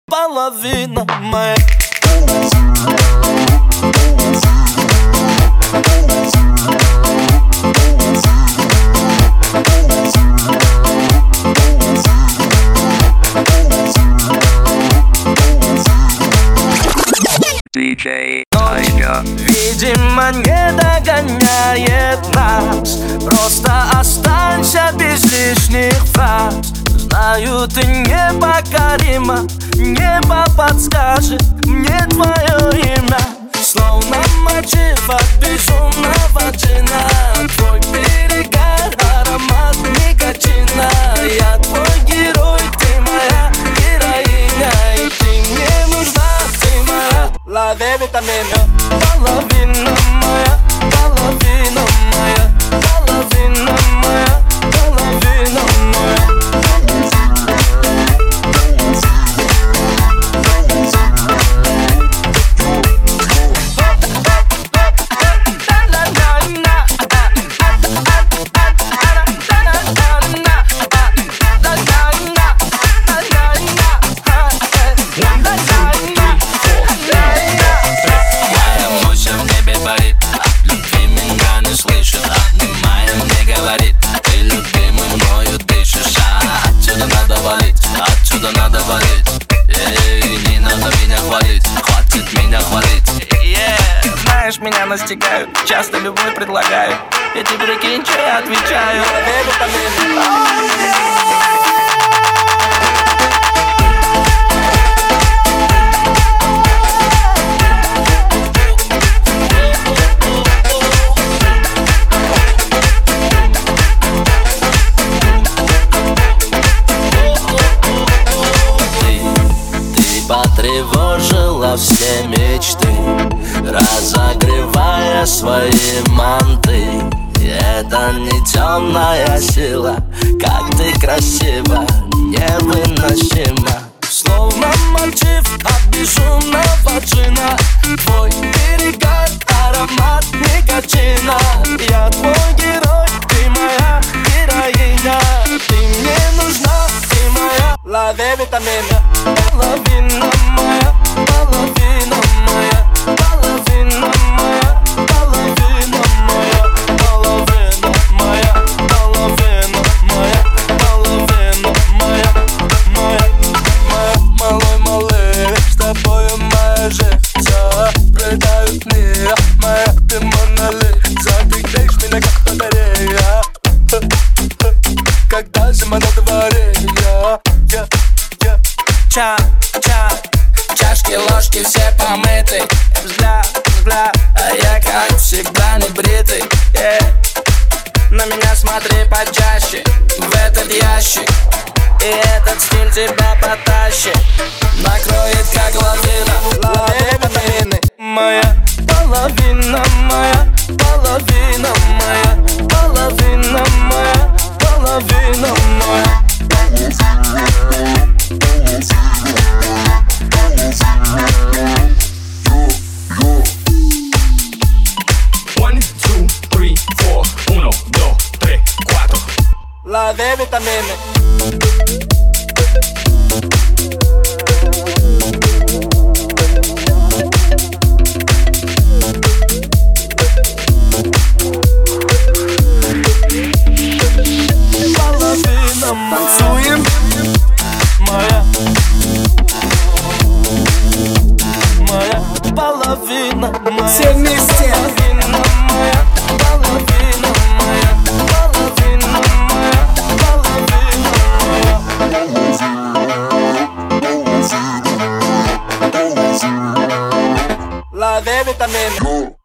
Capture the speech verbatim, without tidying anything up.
половина моя. диджей Айга. Видимо, не догоняет нас. Просто останься без лишних фраз. Знаю, ты непокорима. Небо подскажет мне твое имя. Словно мотив от безумного джина. Твой перегар, аромат никотина. Я твой герой, ты моя героиня. И ты мне нужна, ты моя. Лови витамины. Половина моя, половина моя, половина моя, половина моя. Отсюда надо валить, эй, не надо меня хвалить, хватит меня хвалить. Yeah. Знаешь, меня настигают, часто любовь предлагают. И ты прикинь, что я отвечаю. Потревожила все мечты, разогревая свои манты. Это не темная сила, как ты красива, невыносима. Словно мотив от безумного джина. Твой перегар, аромат никотина. Я твой герой, ты моя героиня. Ты мне нужна, ты моя. Лови витамины. Половина моя, половина моя, половина моя, половина моя, половина моя, половина моя, половина моя, моя, моя. Малой, малый, с тобою моя жизнь. Заплетают мир, моя ты монолит. Загребешь меня как батарея, когда зима на дворе. Ча, ча, чашки, ложки все помыты. Взгляд, взгляд, а я как всегда не бритый. Yeah. На меня смотри почаще, в этот ящик. И этот стиль тебя потащит, накроет как лавина. Лови витамины. Моя половина моя, половина моя, половина моя, половина моя. Love vitamine. Танцуем, моя, моя половина, моя. Все вместе. Половина моя, половина моя, половина моя, половина моя. Love vitamine.